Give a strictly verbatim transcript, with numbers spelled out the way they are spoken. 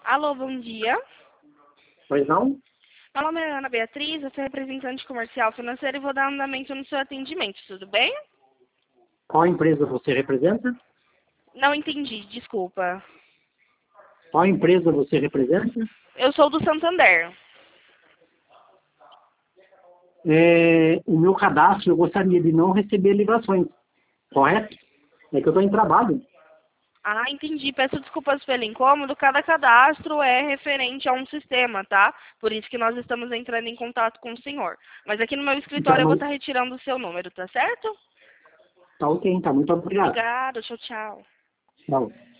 Alô, bom dia. Pois não? Meu nome é Ana Beatriz, eu sou representante comercial financeira e vou dar andamento no seu atendimento, tudo bem? Qual empresa você representa? Não entendi, desculpa. Qual empresa você representa? Eu sou do Santander. É, o meu cadastro, eu gostaria de não receber ligações, correto? É que eu estou em trabalho. Ah, entendi. Peço desculpas pelo incômodo. Cada cadastro é referente a um sistema, tá? Por isso que nós estamos entrando em contato com o senhor. Mas aqui no meu Tá, escritório eu vou mas, estar retirando o seu número, tá certo? tá ok, tá. Muito obrigado. Obrigada, tchau, tchau. Tchau.